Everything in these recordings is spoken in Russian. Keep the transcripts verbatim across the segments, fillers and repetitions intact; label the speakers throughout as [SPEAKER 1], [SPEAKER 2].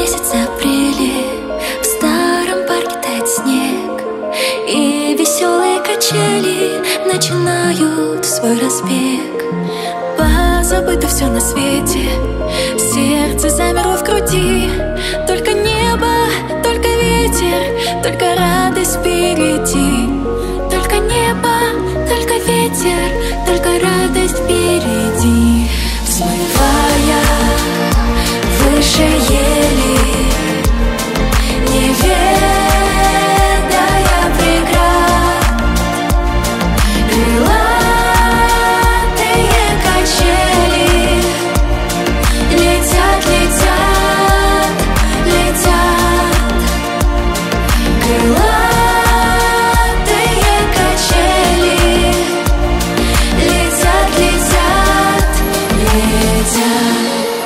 [SPEAKER 1] месяц апреля, в старом парке тает снег, и веселые качели начинают свой разбег. Позабыто все на свете, сердце замерло в груди. Только небо, только ветер, только радость впереди. Только небо, только ветер, только радость впереди. Взмывая выше ели, не ведая преград, крылатые качели летят, летят, летят. Крылатые качели летят, летят, летят.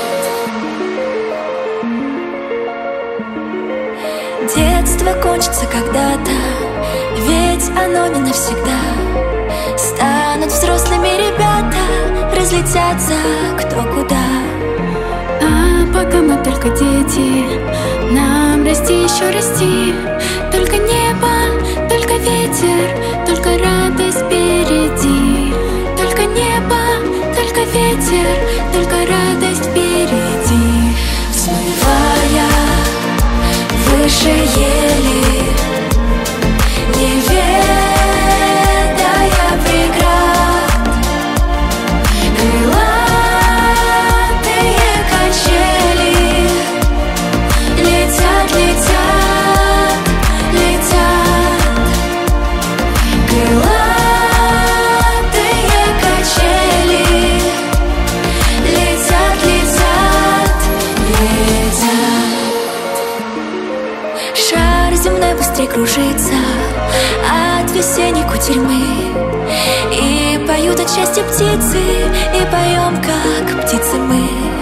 [SPEAKER 1] Детство кончится когда-то, ведь оно не навсегда. Станут взрослыми ребята, разлетятся кто куда. А пока мы только дети, нам расти, еще расти. Только небо, только ветер, только радость впереди. Только небо, только ветер, только радость впереди. Взмывая выше ели, не ведая преград, крылатые качели летят, летят, летят. Крылатые качели летят, летят, летят. Шар земной быстрее кружится от весенней кутерьмы, и поют от счастья птицы, и поем, как птицы мы.